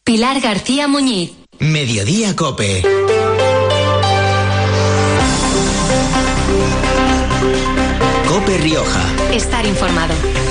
Pilar García Muñiz. Mediodía COPE. COPE Rioja. Estar informado.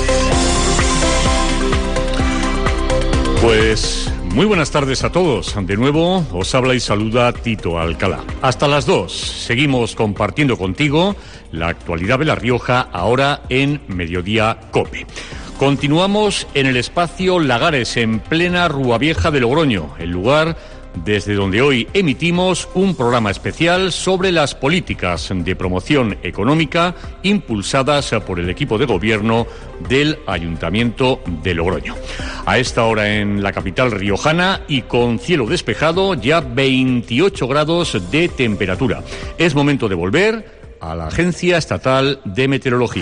Pues muy buenas tardes a todos. De nuevo os habla y saluda Tito Alcalá. Hasta las 2 seguimos compartiendo contigo la actualidad de La Rioja, ahora en Mediodía COPE. Continuamos en el espacio Lagares, en plena Rúa Vieja de Logroño, el lugar desde donde hoy emitimos un programa especial sobre las políticas de promoción económica impulsadas por el equipo de gobierno del Ayuntamiento de Logroño. A esta hora en la capital riojana y con cielo despejado, ya 28 grados de temperatura. Es momento de volver a la Agencia Estatal de Meteorología.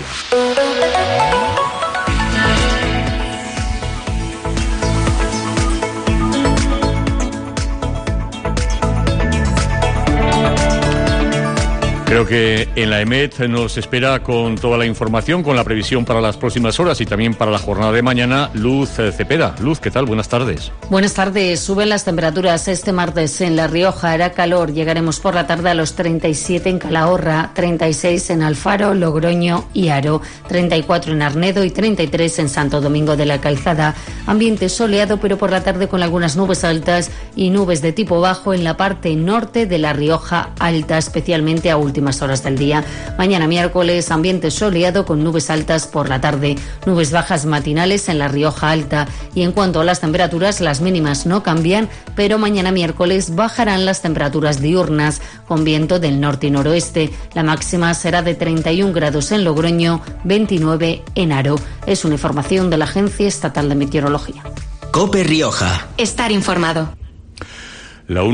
Creo que en la EMET nos espera con toda la información, con la previsión para las próximas horas y también para la jornada de mañana, Luz Cepeda. Luz, ¿qué tal? Buenas tardes. Buenas tardes. Suben las temperaturas este martes en La Rioja. Hará calor. Llegaremos por la tarde a los 37 en Calahorra, 36 en Alfaro, Logroño y Haro, 34 en Arnedo y 33 en Santo Domingo de la Calzada. Ambiente soleado, pero por la tarde con algunas nubes altas y nubes de tipo bajo en la parte norte de La Rioja Alta, especialmente a últimas horas del día. Mañana miércoles, ambiente soleado con nubes altas por la tarde, nubes bajas matinales en La Rioja Alta. Y en cuanto a las temperaturas, las mínimas no cambian, pero mañana miércoles bajarán las temperaturas diurnas con viento del norte y noroeste. La máxima será de 31 grados en Logroño, 29 en Haro. Es una información de la Agencia Estatal de Meteorología. COPE Rioja. Estar informado. La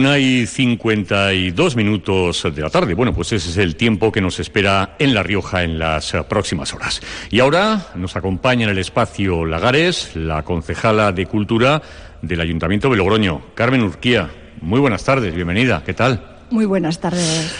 1:52 de la tarde. Bueno, pues ese es el tiempo que nos espera en La Rioja en las próximas horas. Y ahora nos acompaña en el espacio Lagares la concejala de Cultura del Ayuntamiento de Logroño, Carmen Urquía. Muy buenas tardes, bienvenida. ¿Qué tal? Muy buenas tardes.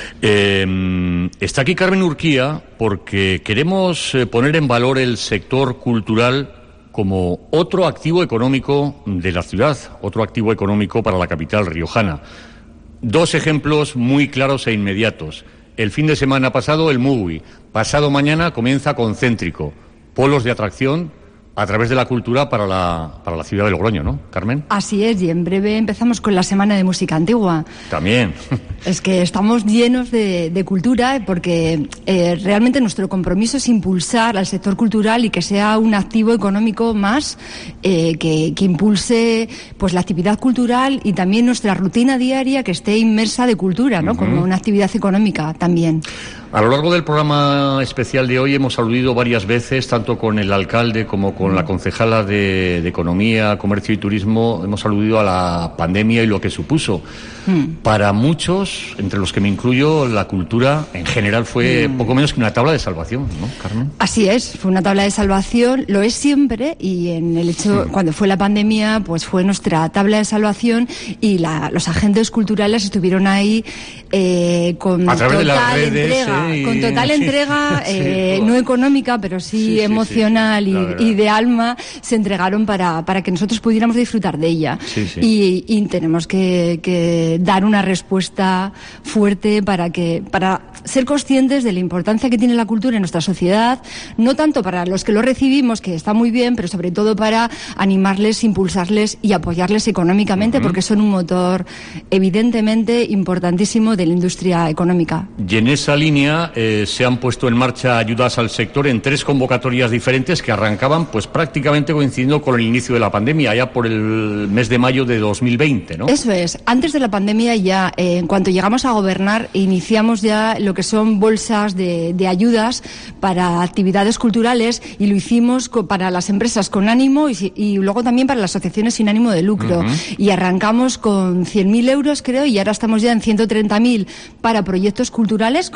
Está aquí Carmen Urquía porque queremos poner en valor el sector cultural como otro activo económico de la ciudad, otro activo económico para la capital riojana. Dos ejemplos muy claros e inmediatos. El fin de semana pasado, el MUGUI. Pasado mañana comienza Concéntrico. Polos de atracción a través de la cultura para la ciudad de Logroño, ¿no, Carmen? Así es, y en breve empezamos con la Semana de Música Antigua. También. Es que estamos llenos de cultura porque realmente nuestro compromiso es impulsar al sector cultural y que sea un activo económico más que impulse pues la actividad cultural y también nuestra rutina diaria que esté inmersa de cultura, ¿no? Como una actividad económica también. A lo largo del programa especial de hoy hemos aludido varias veces, tanto con el alcalde como con la concejala de Economía, Comercio y Turismo, hemos aludido a la pandemia y lo que supuso. Para muchos, entre los que me incluyo, la cultura en general fue poco menos que una tabla de salvación, ¿no, Carmen? Así es, fue una tabla de salvación, lo es siempre, y en el hecho, cuando fue la pandemia, pues fue nuestra tabla de salvación y los agentes culturales estuvieron ahí con total entrega, no económica, pero sí emocional y de alma, se entregaron para que nosotros pudiéramos disfrutar de ella. Y tenemos que dar una respuesta fuerte para ser conscientes de la importancia que tiene la cultura en nuestra sociedad, no tanto para los que lo recibimos, que está muy bien, pero sobre todo para animarles, impulsarles y apoyarles económicamente, porque son un motor evidentemente importantísimo de la industria económica. Y en esa línea se han puesto en marcha ayudas al sector en 3 convocatorias diferentes que arrancaban pues prácticamente coincidiendo con el inicio de la pandemia, ya por el mes de mayo de 2020, ¿no? Eso es. Antes de la pandemia ya, en cuanto llegamos a gobernar, iniciamos ya lo que son bolsas de ayudas para actividades culturales y lo hicimos para las empresas con ánimo y luego también para las asociaciones sin ánimo de lucro. Y arrancamos con 100.000 euros, creo, y ahora estamos ya en 130.000 para proyectos culturales con ánimo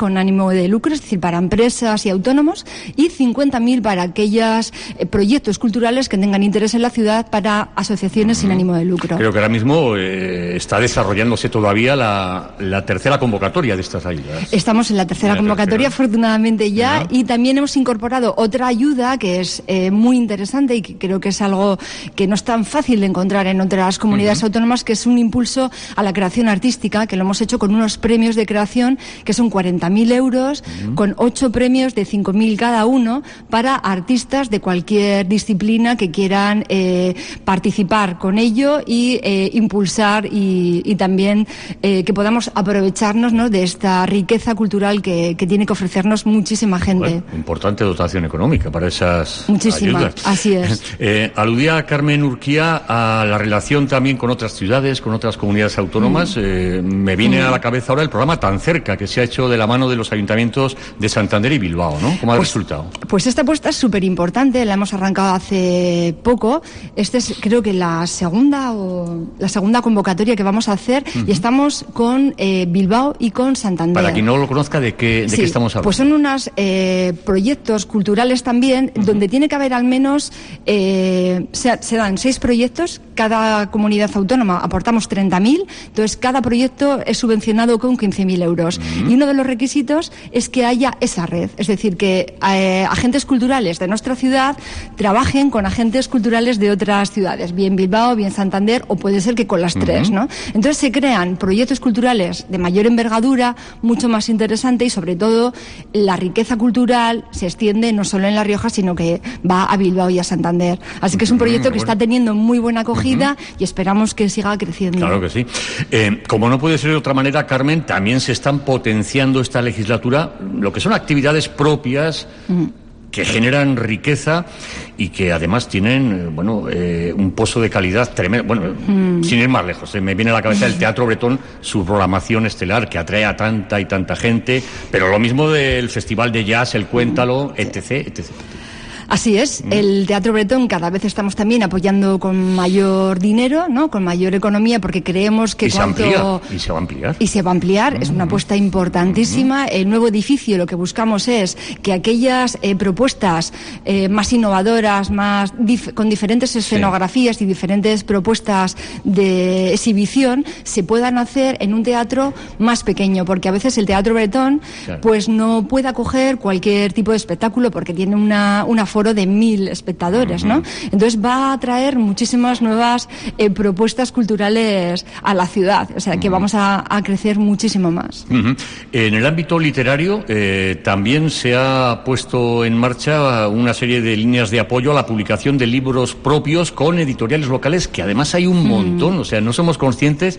ánimo de lucro, es decir, para empresas y autónomos, y 50.000 para aquellos proyectos culturales que tengan interés en la ciudad para asociaciones sin ánimo de lucro. Creo que ahora mismo está desarrollándose todavía la tercera convocatoria de estas ayudas. Estamos en la tercera convocatoria, afortunadamente ya, y también hemos incorporado otra ayuda que es muy interesante y que creo que es algo que no es tan fácil de encontrar en otras comunidades autónomas, que es un impulso a la creación artística, que lo hemos hecho con unos premios de creación que son 40.000 euros, con 8 premios de 5.000 cada uno para artistas de cualquier disciplina que quieran participar con ello y impulsar y también que podamos aprovecharnos, ¿no?, de esta riqueza cultural que tiene que ofrecernos muchísima gente. Bueno, importante dotación económica para esas muchísima, ayudas. Así es. Aludía Carmen Urquía a la relación también con otras ciudades, con otras comunidades autónomas. Me viene a la cabeza ahora el programa Tan Cerca, que se ha hecho de la mano de los ayuntamientos de Santander y Bilbao, ¿no? ¿Cómo ha resultado? Pues esta apuesta es súper importante, la hemos arrancado hace poco. Esta es, creo que la segunda convocatoria que vamos a hacer, y estamos con Bilbao y con Santander. Para quien no lo conozca, ¿de qué estamos hablando? Pues son unos proyectos culturales también, donde tiene que haber al menos, se dan 6 proyectos, cada comunidad autónoma aportamos 30.000, entonces cada proyecto es subvencionado con 15.000 euros. Y uno de los requisitos es que haya esa red, es decir, que agentes culturales de nuestra ciudad trabajen con agentes culturales de otras ciudades, bien Bilbao, bien Santander, o puede ser que con las tres, ¿no? Entonces se crean proyectos culturales de mayor envergadura, mucho más interesante, y sobre todo la riqueza cultural se extiende no solo en La Rioja, sino que va a Bilbao y a Santander. Así que es un proyecto que está teniendo muy buena acogida y esperamos que siga creciendo. Claro que sí. Como no puede ser de otra manera, Carmen, también se están potenciando esta legislatura lo que son actividades propias que generan riqueza y que además tienen, un pozo de calidad tremendo. Bueno, sin ir más lejos, me viene a la cabeza el Teatro Bretón, su programación estelar, que atrae a tanta y tanta gente, pero lo mismo del Festival de Jazz, el Cuéntalo, etc., etc. Así es, el Teatro Bretón cada vez estamos también apoyando con mayor dinero, ¿no?, con mayor economía, porque creemos que y se va a ampliar. Y se va a ampliar, es una apuesta importantísima. El nuevo edificio, lo que buscamos es que aquellas propuestas más innovadoras, con diferentes escenografías y diferentes propuestas de exhibición, se puedan hacer en un teatro más pequeño, porque a veces el Teatro Bretón pues no puede acoger cualquier tipo de espectáculo porque tiene un aforo de 1.000 espectadores, ¿no? Entonces va a atraer muchísimas nuevas propuestas culturales a la ciudad, o sea que vamos a crecer muchísimo más. En el ámbito literario también se ha puesto en marcha una serie de líneas de apoyo a la publicación de libros propios con editoriales locales, que además hay un montón, o sea, no somos conscientes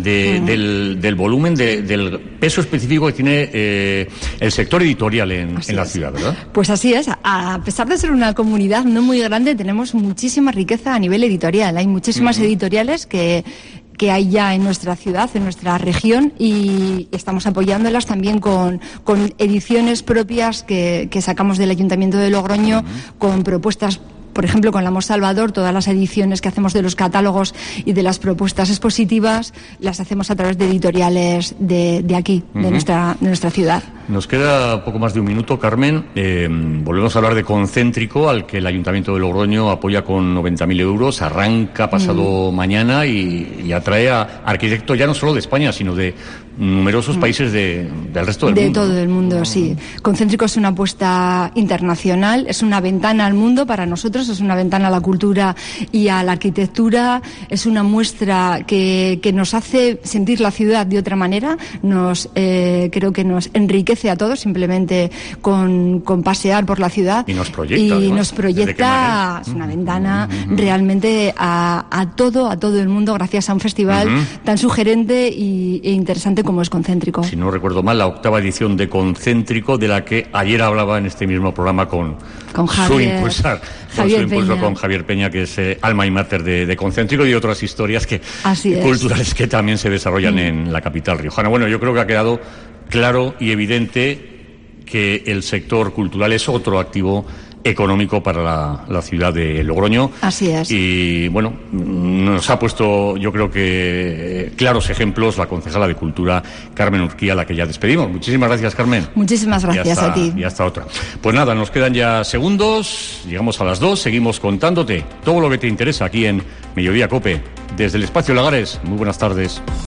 del volumen, del peso específico que tiene el sector editorial en la ciudad, ¿verdad? Pues así es, a pesar de ser una comunidad no muy grande, tenemos muchísima riqueza a nivel editorial. Hay muchísimas editoriales que hay ya en nuestra ciudad, en nuestra región, y estamos apoyándolas también con ediciones propias que sacamos del Ayuntamiento de Logroño, con propuestas. Por ejemplo, con la Mos Salvador, todas las ediciones que hacemos de los catálogos y de las propuestas expositivas las hacemos a través de editoriales de aquí, de nuestra ciudad. Nos queda poco más de un minuto, Carmen. Volvemos a hablar de Concéntrico, al que el Ayuntamiento de Logroño apoya con 90.000 euros. Arranca pasado mañana y atrae a arquitectos ya no solo de España, sino de numerosos países del resto del mundo. De todo el mundo, sí. Concéntrico es una apuesta internacional, es una ventana al mundo para nosotros, es una ventana a la cultura y a la arquitectura, es una muestra que nos hace sentir la ciudad de otra manera, creo que nos enriquece a todos simplemente con pasear por la ciudad. Y nos proyecta, es una ventana realmente a todo el mundo, gracias a un festival tan sugerente e interesante como es Concéntrico. Si no recuerdo mal, la 8ª edición de Concéntrico, de la que ayer hablaba en este mismo programa con Javier, con Javier Peña, que es alma y mater de Concéntrico, y otras historias culturales que también se desarrollan en la capital riojana. Bueno, yo creo que ha quedado claro y evidente que el sector cultural es otro activo económico para la ciudad de Logroño. Así es. Y bueno, nos ha puesto, yo creo que claros ejemplos la concejala de Cultura, Carmen Urquía, a la que ya despedimos. Muchísimas gracias, Carmen. Muchísimas gracias a ti. Y hasta otra. Pues nada, nos quedan ya segundos, llegamos a las 2, seguimos contándote todo lo que te interesa aquí en Mediodía COPE. Desde el Espacio Lagares, muy buenas tardes.